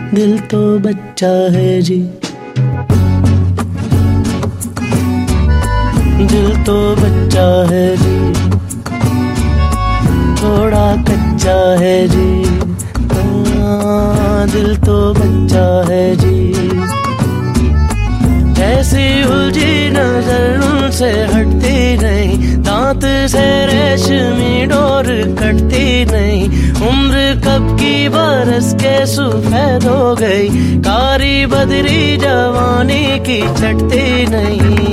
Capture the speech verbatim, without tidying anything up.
दिल तो बच्चा है जी, दिल तो बच्चा है जी, थोड़ा कच्चा है जी। हाँ, दिल तो बच्चा है जी। ऐसी उलझी नजर उनसे हटती नहीं, दांत से रेशमी डोर कटती नहीं। उम्र कब की बरस के सफेद हो गई, कारी बदरी जवानी की छटती नहीं।